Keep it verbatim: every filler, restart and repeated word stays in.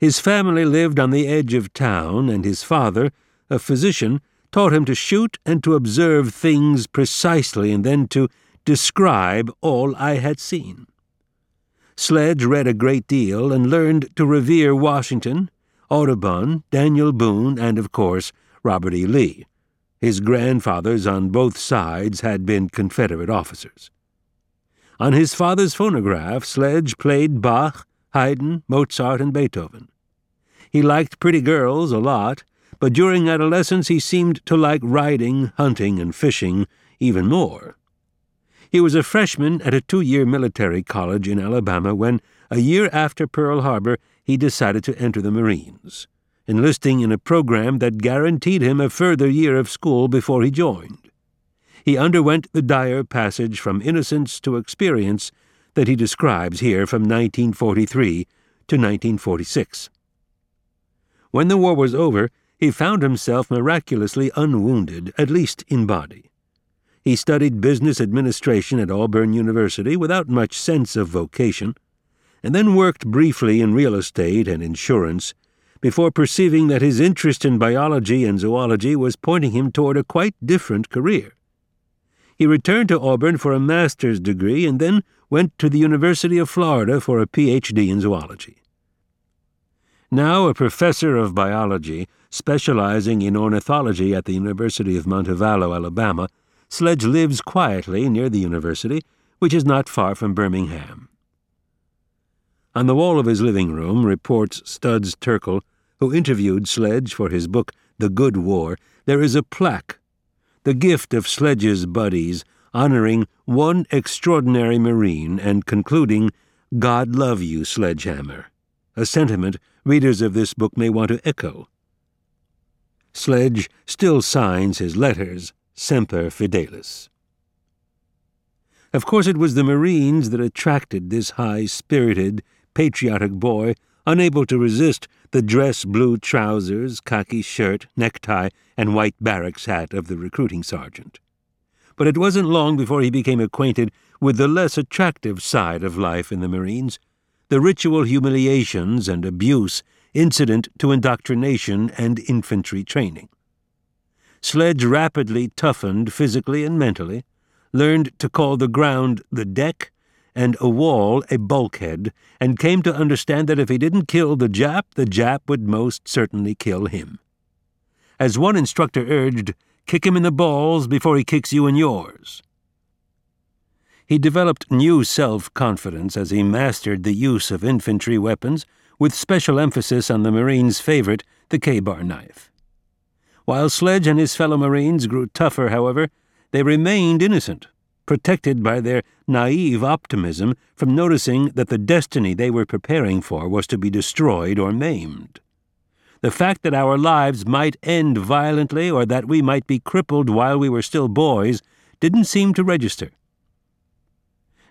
His family lived on the edge of town, and his father, a physician, taught him to shoot and to observe things precisely and then to describe all I had seen. Sledge read a great deal and learned to revere Washington, Audubon, Daniel Boone, and, of course, Robert E. Lee. His grandfathers on both sides had been Confederate officers. On his father's phonograph, Sledge played Bach, Haydn, Mozart, and Beethoven. He liked pretty girls a lot, but during adolescence he seemed to like riding, hunting, and fishing even more. He was a freshman at a two-year military college in Alabama when, a year after Pearl Harbor, he decided to enter the Marines, enlisting in a program that guaranteed him a further year of school before he joined. He underwent the dire passage from innocence to experience that he describes here from nineteen forty-three to nineteen forty-six. When the war was over, he found himself miraculously unwounded, at least in body. He studied business administration at Auburn University without much sense of vocation, and then worked briefly in real estate and insurance before perceiving that his interest in biology and zoology was pointing him toward a quite different career. He returned to Auburn for a master's degree and then went to the University of Florida for a P H D in zoology. Now a professor of biology, specializing in ornithology at the University of Montevallo, Alabama, Sledge lives quietly near the university, which is not far from Birmingham. On the wall of his living room, reports Studs Terkel, who interviewed Sledge for his book The Good War, there is a plaque, the gift of Sledge's buddies, honoring one extraordinary Marine and concluding, "God love you, Sledgehammer," a sentiment readers of this book may want to echo. Sledge still signs his letters Semper Fidelis. Of course it was the Marines that attracted this high-spirited, patriotic boy, unable to resist the dress blue trousers, khaki shirt, necktie, and white barracks hat of the recruiting sergeant. But it wasn't long before he became acquainted with the less attractive side of life in the Marines, the ritual humiliations and abuse incident to indoctrination and infantry training. Sledge rapidly toughened physically and mentally, learned to call the ground the deck and a wall a bulkhead, and came to understand that if he didn't kill the Jap, the Jap would most certainly kill him. As one instructor urged, "Kick him in the balls before he kicks you in yours." He developed new self-confidence as he mastered the use of infantry weapons, with special emphasis on the Marines' favorite, the K-bar knife. While Sledge and his fellow Marines grew tougher, however, they remained innocent, protected by their naive optimism from noticing that the destiny they were preparing for was to be destroyed or maimed. The fact that our lives might end violently or that we might be crippled while we were still boys didn't seem to register.